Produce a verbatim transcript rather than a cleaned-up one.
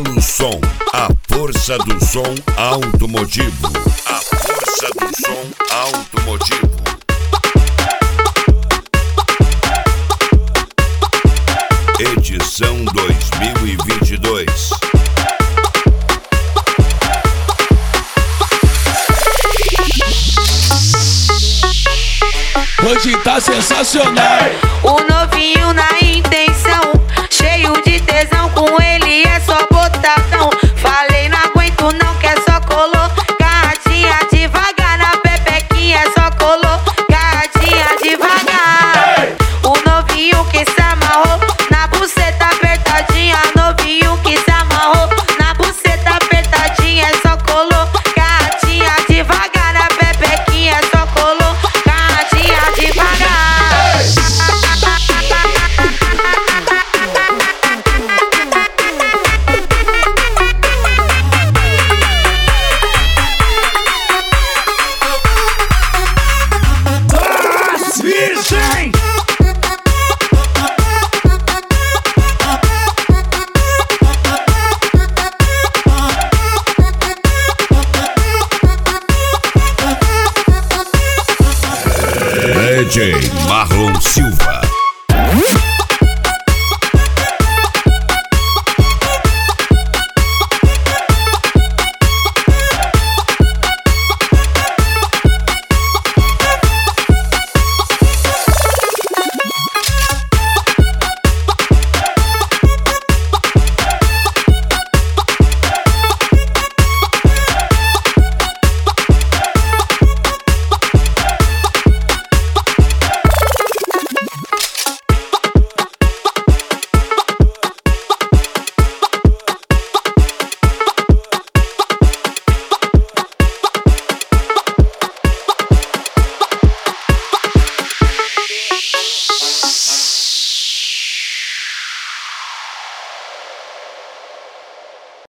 Belo Som, a força do som automotivo. A força do som automotivo. Edição dois mil e vinte e dois. Hoje tá sensacional. O novinho na intenção, cheio de tesão, com ele é só botadão. Falei não aguento não, que é só colocadinha devagar. Na pepequinha é só colocadinha devagar. O novinho que se amarrou na buceta apertadinha. Novinho que se amarrou na buceta apertadinha. É só colocadinha devagar. Na pepequinha é só colocadinha devagar. Virgem! D J Marlon Silva.